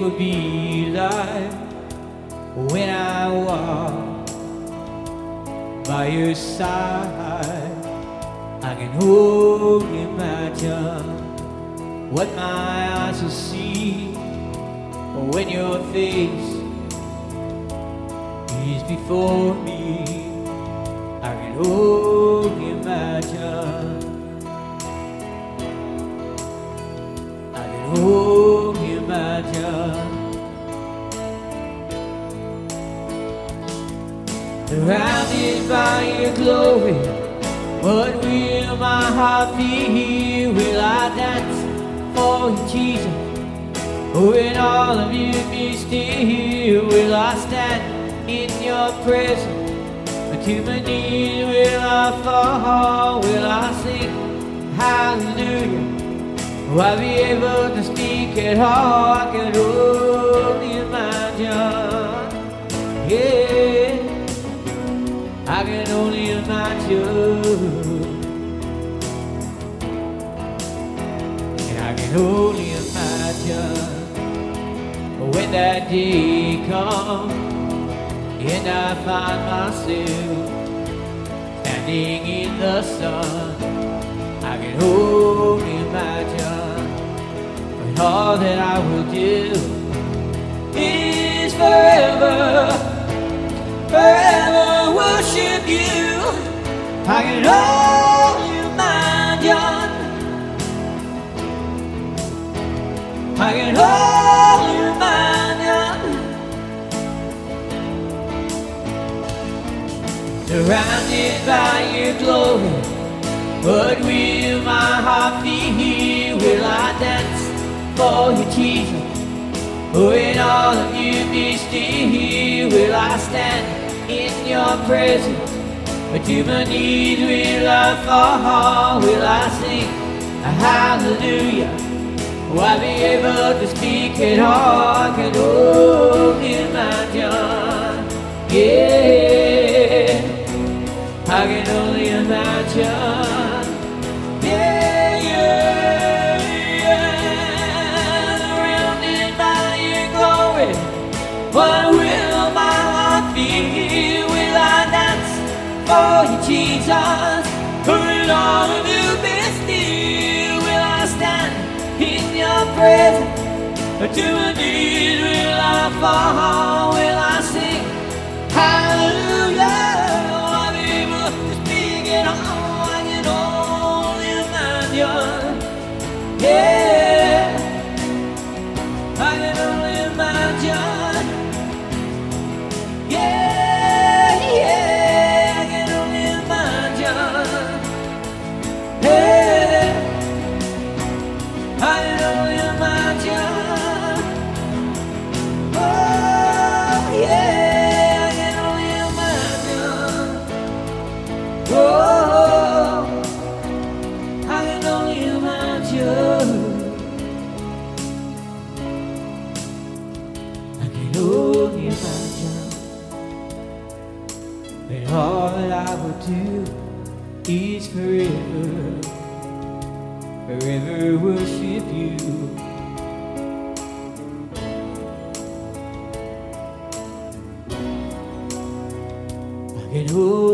will be like when I walk by your side. I can only imagine what my eyes will see when your face is before me. I can only imagine. I can only imagine. Surrounded by your glory, what will my heart feel? Will I dance for you, Jesus? Will all of you be still? Will I stand in your presence? To my knees will I fall? Will I sing hallelujah? Will I be able to speak at all? I can only imagine. Yeah, I can only imagine. And I can only imagine when that day comes and I find myself standing in the sun. I can only imagine when all that I will do is forever, forever worship you. I can only imagine. I can only imagine. Surrounded by your glory, what will my heart feel? Will I dance for you, Jesus? Will all of you be still? Will I stand in your presence? But to my knees will I fall? Will I sing a hallelujah? Will I be able to speak at all? I can only imagine. Yeah, I can only imagine. Yeah, yeah, yeah. Surrounded by your glory, what will my heart feel? Will I dance for you, Jesus? Will all of you be still? Will I stand in your presence? To my knees will I fall? Will I sing hallelujah? Yeah, I can only imagine. Yeah, yeah, I can only imagine. Yeah, I can only imagine. Oh, yeah, I can only imagine. Oh, I can only imagine. Only imagine that all that I will do is forever, forever worship you. I can